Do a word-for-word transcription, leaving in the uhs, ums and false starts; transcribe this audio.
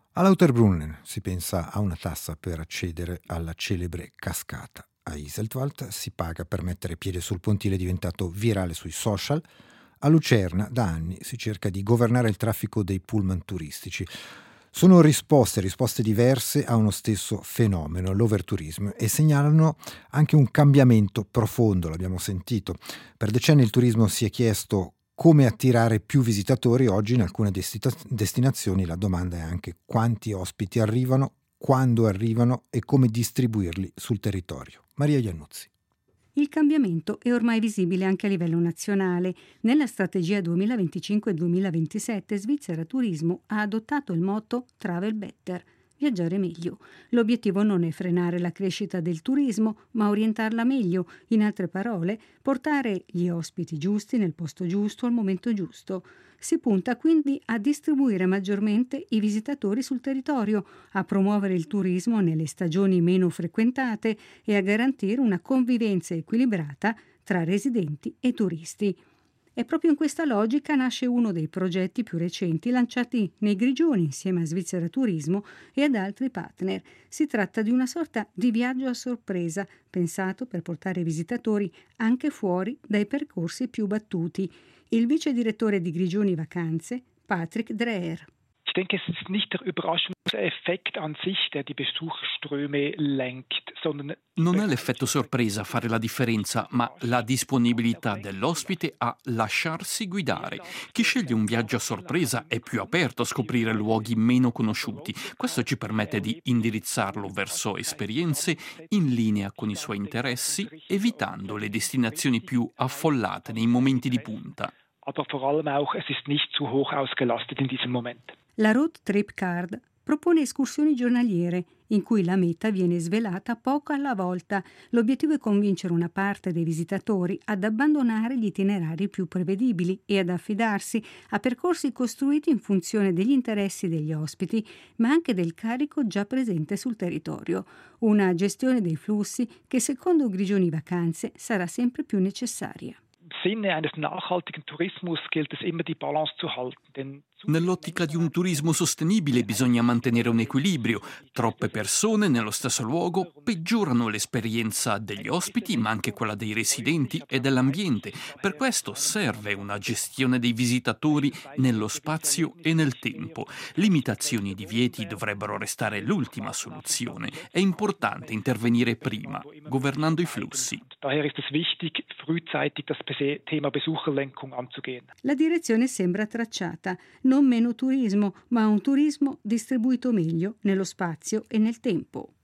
A Lauterbrunnen si pensa a una tassa per accedere alla celebre cascata. A Iseltwald si paga per mettere piede sul pontile diventato virale sui social. A Lucerna da anni si cerca di governare il traffico dei pullman turistici. Sono risposte, risposte diverse a uno stesso fenomeno, l'overturismo, e segnalano anche un cambiamento profondo, l'abbiamo sentito. Per decenni il turismo si è chiesto come attirare più visitatori. Oggi in alcune destina- destinazioni la domanda è anche quanti ospiti arrivano, quando arrivano e come distribuirli sul territorio. Maria Iannuzzi. Il cambiamento è ormai visibile anche a livello nazionale. Nella strategia duemilaventicinque duemilaventisette Svizzera Turismo ha adottato il motto Travel Better, viaggiare meglio. L'obiettivo non è frenare la crescita del turismo, ma orientarla meglio. In altre parole, portare gli ospiti giusti nel posto giusto al momento giusto. Si punta quindi a distribuire maggiormente i visitatori sul territorio, a promuovere il turismo nelle stagioni meno frequentate e a garantire una convivenza equilibrata tra residenti e turisti. E proprio in questa logica nasce uno dei progetti più recenti lanciati nei Grigioni insieme a Svizzera Turismo e ad altri partner. Si tratta di una sorta di viaggio a sorpresa, pensato per portare visitatori anche fuori dai percorsi più battuti. Il vice direttore di Grigioni Vacanze, Patrick Dreher. Ich denke, es ist nicht der Überraschungseffekt an sich, der die Besucherströme lenkt, sondern Non è l'effetto sorpresa a fare la differenza, ma la disponibilità dell'ospite a lasciarsi guidare. Chi sceglie un viaggio a sorpresa è più aperto a scoprire luoghi meno conosciuti. Questo ci permette di indirizzarlo verso esperienze in linea con i suoi interessi, evitando le destinazioni più affollate nei momenti di punta. aber vor allem auch, es ist nicht zu hoch ausgelastet in diesem Moment. La Road Trip Card propone escursioni giornaliere in cui la meta viene svelata poco alla volta. L'obiettivo è convincere una parte dei visitatori ad abbandonare gli itinerari più prevedibili e ad affidarsi a percorsi costruiti in funzione degli interessi degli ospiti, ma anche del carico già presente sul territorio. Una gestione dei flussi che secondo Grigioni Vacanze sarà sempre più necessaria. Im Sinne eines nachhaltigen Tourismus gilt es immer die Balance zu halten, denn Nell'ottica di un turismo sostenibile bisogna mantenere un equilibrio. Troppe persone nello stesso luogo peggiorano l'esperienza degli ospiti, ma anche quella dei residenti e dell'ambiente. Per questo serve una gestione dei visitatori nello spazio e nel tempo. Limitazioni e divieti dovrebbero restare l'ultima soluzione. È importante intervenire prima, governando i flussi. Daher ist es wichtig, frühzeitig das Thema Besucherlenkung anzugehen. La direzione sembra tracciata. Non meno turismo, ma un turismo distribuito meglio nello spazio e nel tempo.